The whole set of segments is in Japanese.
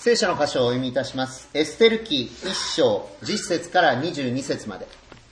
聖書の箇所をお読みいたします。エステル記1章10節から22節まで。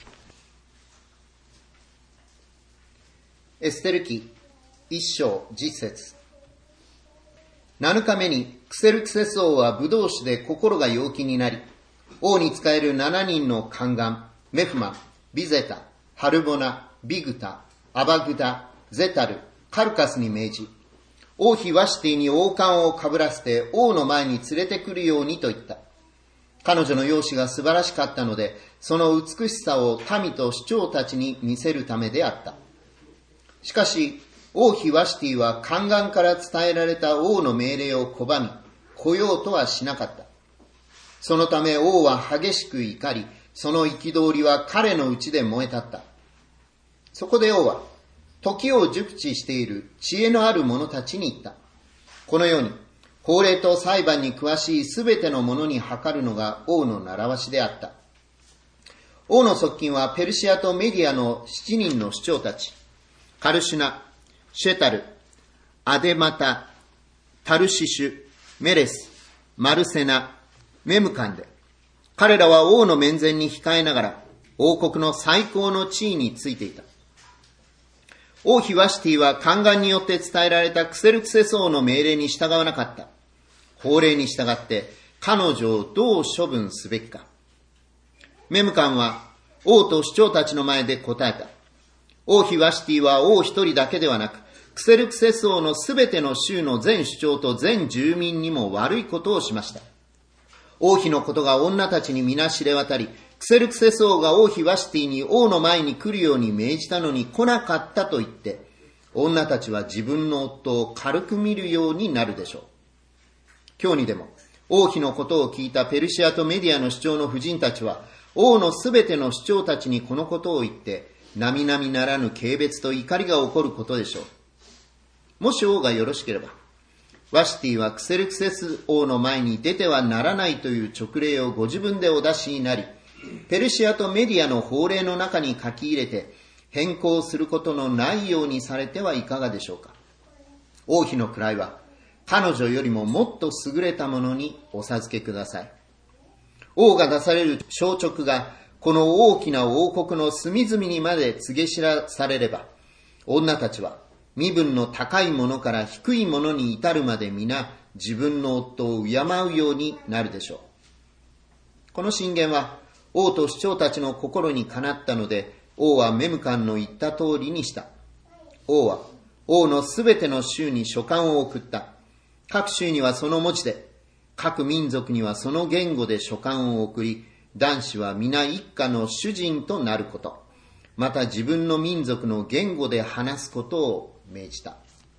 エステル記1章10節。7日目にクセルクセス王はブドウ酒で心が陽気になり、王に仕える7人の宦官、メフマ、ビゼタ、ハルボナ、ビグタ、アバグダ、ゼタル、カルカスに命じ、王妃ワシティに王冠をかぶらせて王の前に連れてくるようにと言った。彼女の容姿が素晴らしかったので、その美しさを民と首長たちに見せるためであった。しかし、王妃ワシティは宦官から伝えられた王の命令を拒み、来ようとはしなかった。そのため王は激しく怒り、その憤りは彼のうちで燃え立った。そこで王は、時を熟知している知恵のある者たちに言った。このように、法令と裁判に詳しいすべての者に諮るのが王の習わしであった。王の側近はペルシアとメディアの7人の首長たち、カルシュナ、シェタル、アデマタ、タルシシュ、メレス、マルセナ、メムカンで、彼らは王の面前に控えながら、王国の最高の地位についていた。王妃ワシティは宦官によって伝えられたクセルクセス王の命令に従わなかった。法令に従って彼女をどう処分すべきか。メムカンは王と首長たちの前で答えた。王妃ワシティは王一人だけではなく、クセルクセス王のすべての州の全首長と全住民にも悪いことをしました。王妃のことが女たちに皆知れ渡り、クセルクセス王が王妃ワシティに王の前に来るように命じたのに来なかったと言って、女たちは自分の夫を軽く見るようになるでしょう。今日にでも、王妃のことを聞いたペルシアとメディアの首長の婦人たちは、王のすべての首長たちにこのことを言って、並々ならぬ軽蔑と怒りが起こることでしょう。もし王がよろしければ、ワシティはクセルクセス王の前に出てはならないという勅令をご自分でお出しになり、ペルシアとメディアの法令の中に書き入れて変更することのないようにされてはいかがでしょうか。王妃の位は彼女よりももっと優れたものにお授けください。王が出される詔勅がこの大きな王国の隅々にまで告げ知らされれば、女たちは身分の高いものから低いものに至るまで皆自分の夫を敬うようになるでしょう。この進言は王と首長たちの心にかなったので、王はメムカンの言った通りにした。王は王のすべての州に書簡を送った。各州にはその文字で、各民族にはその言語で書簡を送り、男子は皆一家の主人となること、また自分の民族の言語で話すことを命じた。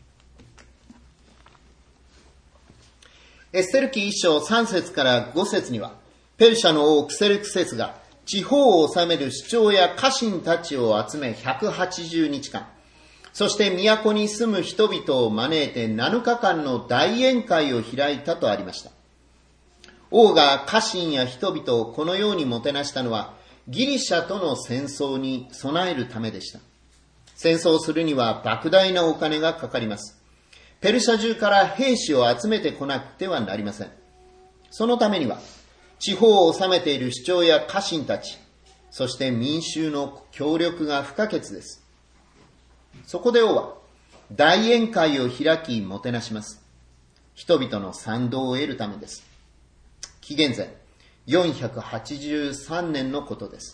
エステル記1章3節から5節には、ペルシャの王クセルクセスが地方を治める首長や家臣たちを集め180日間、そして都に住む人々を招いて7日間の大宴会を開いたとありました。王が家臣や人々をこのようにもてなしたのは、ギリシャとの戦争に備えるためでした。戦争するには莫大なお金がかかります。ペルシャ中から兵士を集めてこなくてはなりません。そのためには、地方を治めている首長や家臣たち、そして民衆の協力が不可欠です。そこで王は大宴会を開きもてなします。人々の賛同を得るためです。紀元前483年のことです。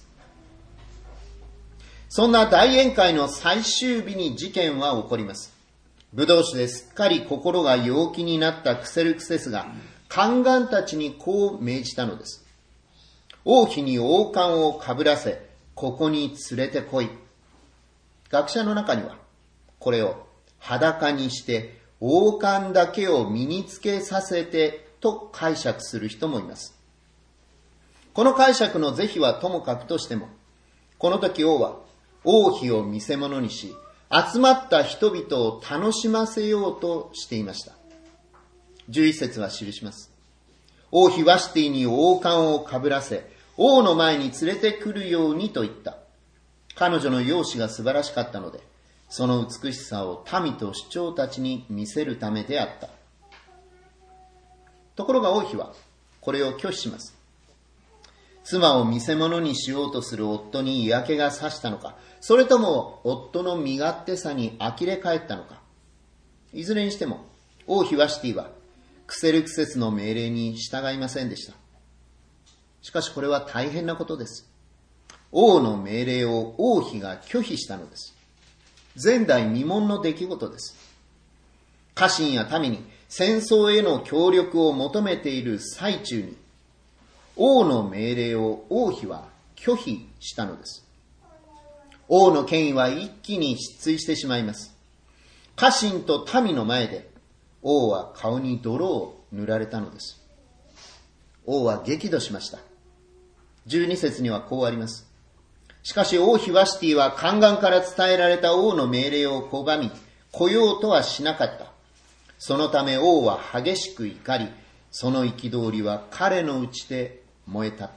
そんな大宴会の最終日に事件は起こります。ブドウ酒ですっかり心が陽気になったクセルクセスが宦官たちにこう命じたのです。王妃に王冠をかぶらせ、ここに連れてこい。学者の中には、これを裸にして王冠だけを身につけさせてと解釈する人もいます。この解釈の是非はともかくとしても、この時王は王妃を見せ物にし、集まった人々を楽しませようとしていました。11節は記します。王妃ワシティに王冠をかぶらせ、王の前に連れてくるようにと言った。彼女の容姿が素晴らしかったので、その美しさを民と首長たちに見せるためであった。 ところが王妃はこれを拒否します。妻を見せ物にしようとする夫に嫌気がさしたのか、それとも夫の身勝手さに呆れ返ったのか。いずれにしても王妃ワシティはクセルクセスの命令に従いませんでした。しかしこれは大変なことです。王の命令を王妃が拒否したのです。前代未聞の出来事です。家臣や民に戦争への協力を求めている最中に、王の命令を王妃は拒否したのです。王の権威は一気に失墜してしまいます。家臣と民の前で王は顔に泥を塗られたのです。王は激怒しました。12節にはこうあります。しかし王妃ワシティは宦官から伝えられた王の命令を拒み、来ようとはしなかった。そのため王は激しく怒り、その憤りは彼のうちで燃え立った。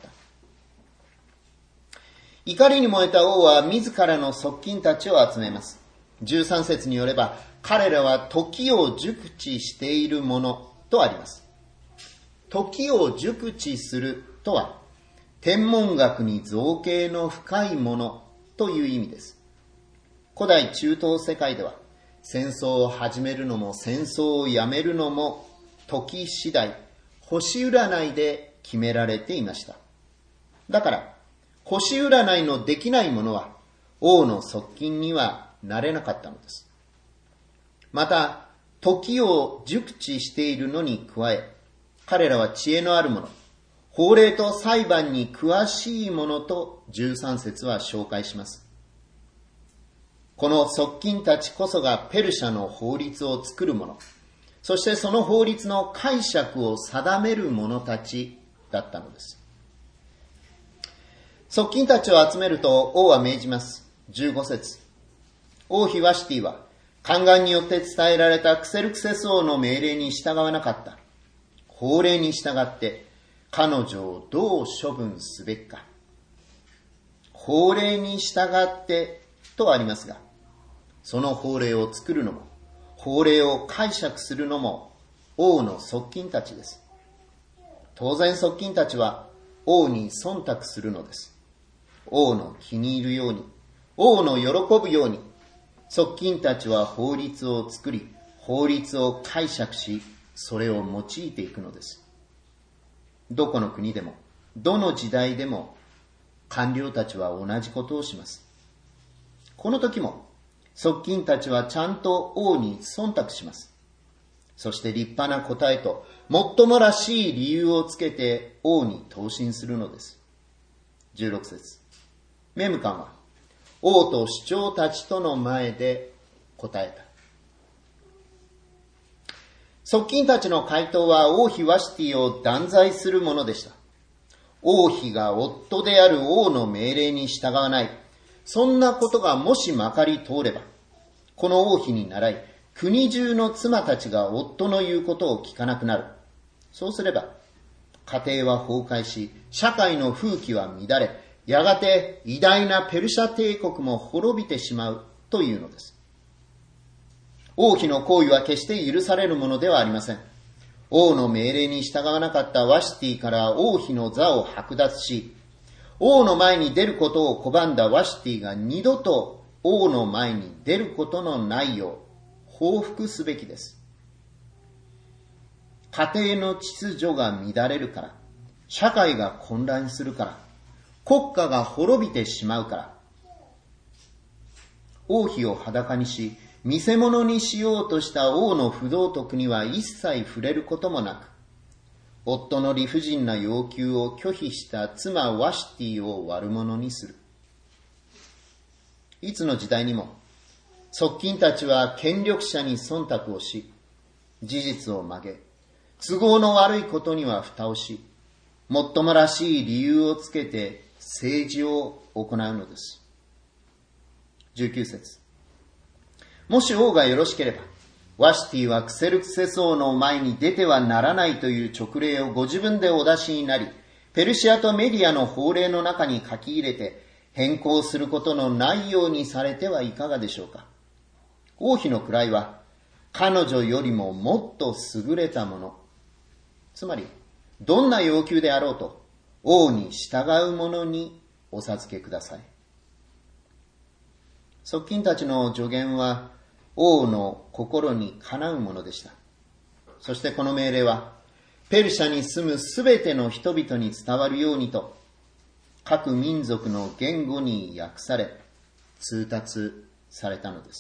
怒りに燃えた王は自らの側近たちを集めます。13節によれば、彼らは時を熟知しているものとあります。時を熟知するとは、天文学に造形の深いものという意味です。古代中東世界では、戦争を始めるのも戦争をやめるのも時次第、星占いで決められていました。だから、星占いのできない者は王の側近にはなれなかったのです。また、時を熟知しているのに加え、彼らは知恵のある者、法令と裁判に詳しい者と13節は紹介します。この側近たちこそがペルシャの法律を作る者、そしてその法律の解釈を定める者たちだったのです。側近たちを集めると王は命じます。15節。王妃ワシティは宦官によって伝えられたクセルクセス王の命令に従わなかった。法令に従って彼女をどう処分すべきか。法令に従ってとありますが、その法令を作るのも、法令を解釈するのも王の側近たちです。当然側近たちは王に忖度するのです。王の気に入るように、王の喜ぶように、側近たちは法律を作り、法律を解釈し、それを用いていくのです。どこの国でも、どの時代でも、官僚たちは同じことをします。この時も、側近たちはちゃんと王に忖度します。そして立派な答えと、もっともらしい理由をつけて王に答申するのです。16節。メムカンは、王と首長たちとの前で答えた。側近たちの回答は王妃ワシティを断罪するものでした。王妃が夫である王の命令に従わない。そんなことがもしまかり通れば、この王妃に倣い、国中の妻たちが夫の言うことを聞かなくなる。そうすれば、家庭は崩壊し、社会の風紀は乱れ、やがて偉大なペルシャ帝国も滅びてしまうというのです。王妃の行為は決して許されるものではありません。王の命令に従わなかったワシティから王妃の座を剥奪し、王の前に出ることを拒んだワシティが二度と王の前に出ることのないよう報復すべきです。家庭の秩序が乱れるから、社会が混乱するから、国家が滅びてしまうから、王妃を裸にし、見せ物にしようとした王の不道徳には一切触れることもなく、夫の理不尽な要求を拒否した妻ワシティを悪者にする。いつの時代にも、側近たちは権力者に忖度をし、事実を曲げ、都合の悪いことには蓋をし、もっともらしい理由をつけて政治を行うのです。19節。もし王がよろしければ、ワシティはクセルクセス王の前に出てはならないという勅令をご自分でお出しになり、ペルシアとメディアの法令の中に書き入れて変更することのないようにされてはいかがでしょうか。王妃の位は彼女よりももっと優れたもの、 つまり、どんな要求であろうと、王に従う者にお授けください。側近たちの助言は、王の心にかなうものでした。そしてこの命令は、ペルシャに住むすべての人々に伝わるようにと、各民族の言語に訳され、通達されたのです。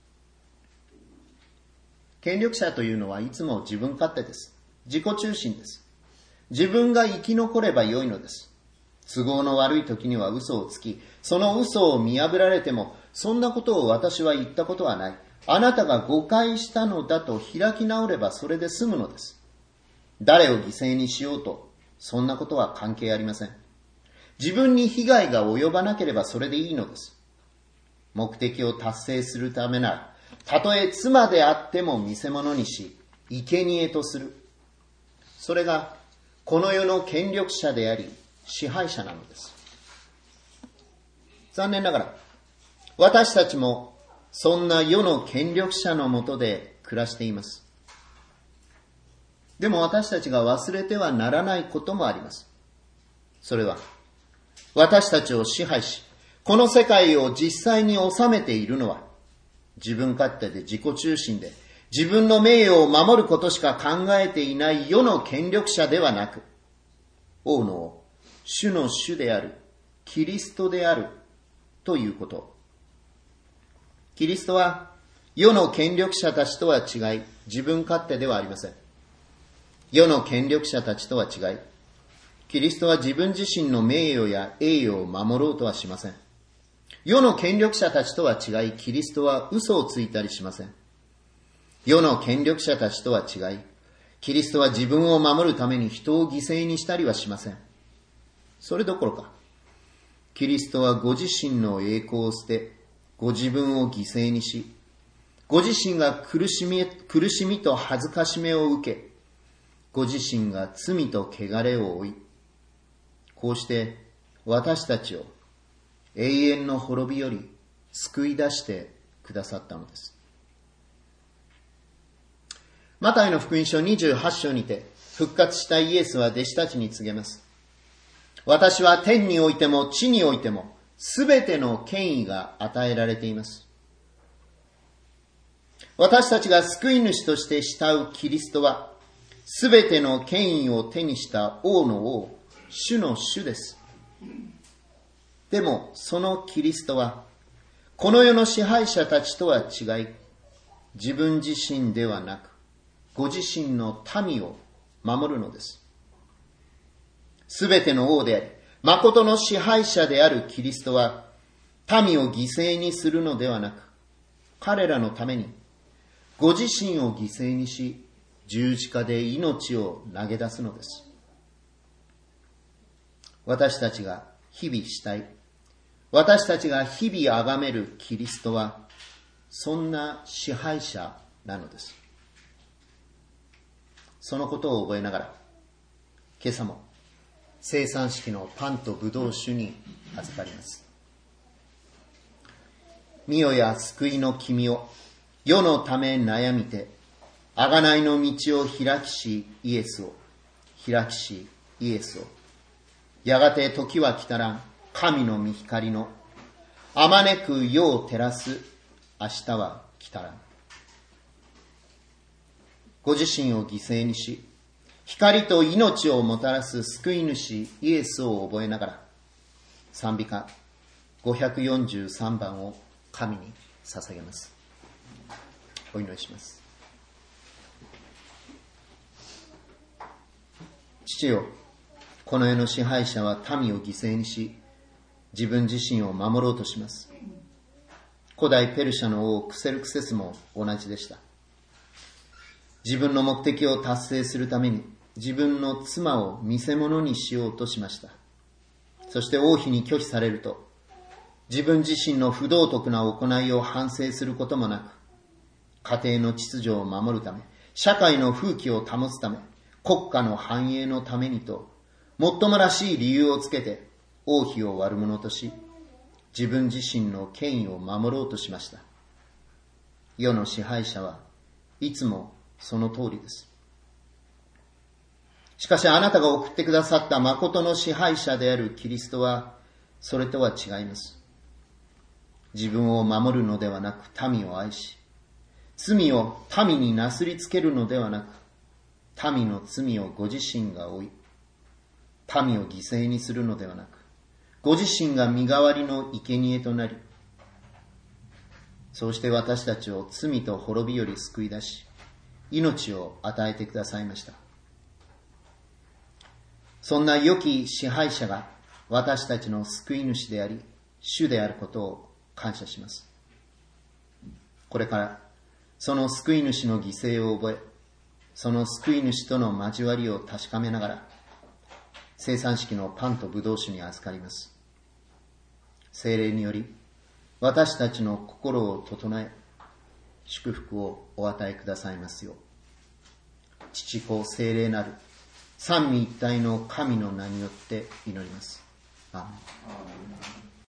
権力者というのはいつも自分勝手です。自己中心です。自分が生き残ればよいのです。都合の悪い時には嘘をつき、その嘘を見破られても、そんなことを私は言ったことはない。あなたが誤解したのだと開き直ればそれで済むのです。誰を犠牲にしようと、そんなことは関係ありません。自分に被害が及ばなければそれでいいのです。目的を達成するためなら、たとえ妻であっても見せ物にし、生贄とする。それがこの世の権力者であり、支配者なのです。残念ながら、私たちもそんな世の権力者のもとで暮らしています。でも私たちが忘れてはならないこともあります。それは、私たちを支配し、この世界を実際に治めているのは、自分勝手で自己中心で、自分の名誉を守ることしか考えていない世の権力者ではなく、王の王、主の主である、キリストであるということ。キリストは世の権力者たちとは違い、自分勝手ではありません。世の権力者たちとは違い、キリストは自分自身の名誉や栄誉を守ろうとはしません。世の権力者たちとは違い、キリストは嘘をついたりしません。世の権力者たちとは違い、キリストは自分を守るために人を犠牲にしたりはしません。それどころか、キリストはご自身の栄光を捨て、ご自分を犠牲にし、ご自身が苦しみと恥ずかしめを受け、ご自身が罪と汚れを負い、こうして私たちを永遠の滅びより救い出してくださったのです。マタイの福音書28章にて復活したイエスは弟子たちに告げます。私は天においても地においてもすべての権威が与えられています。私たちが救い主として慕うキリストはすべての権威を手にした王の王、主の主です。でもそのキリストはこの世の支配者たちとは違い、自分自身ではなくご自身の民を守るのです。すべての王であり、誠の支配者であるキリストは民を犠牲にするのではなく、彼らのためにご自身を犠牲にし、十字架で命を投げ出すのです。私たちが日々慕い、私たちが日々崇めるキリストは、そんな支配者なのです。そのことを覚えながら、今朝も生産式のパンとブドウ酒に預かります。御代や救いの君を世のため悩みて、贖いの道を開きしイエスを、開きしイエスを、やがて時は来たらん神の御光のあまねく世を照らす明日は来たらん。ご自身を犠牲にし、光と命をもたらす救い主イエスを覚えながら、賛美歌543番を神に捧げます。お祈りします。父よ、この世の支配者は民を犠牲にし、自分自身を守ろうとします。古代ペルシャの王クセルクセスも同じでした。自分の目的を達成するために自分の妻を見せ物にしようとしました。そして王妃に拒否されると、自分自身の不道徳な行いを反省することもなく、家庭の秩序を守るため、社会の風紀を保つため、国家の繁栄のためにと、もっともらしい理由をつけて王妃を悪者とし、自分自身の権威を守ろうとしました。世の支配者はいつもその通りです。 しかしあなたが送ってくださった誠の支配者であるキリストは、それとは違います。自分を守るのではなく民を愛し、罪を民になすりつけるのではなく、民の罪をご自身が負い、民を犠牲にするのではなく、ご自身が身代わりの生贄となり、そうして私たちを罪と滅びより救い出し、命を与えてくださいました。そんな良き支配者が私たちの救い主であり、主であることを感謝します。これからその救い主の犠牲を覚え、その救い主との交わりを確かめながら、聖餐式のパンとブドウ酒に預かります。聖霊により私たちの心を整え、祝福をお与えくださいますよう。父子聖霊なる三位一体の神の名によって祈ります。アーメン。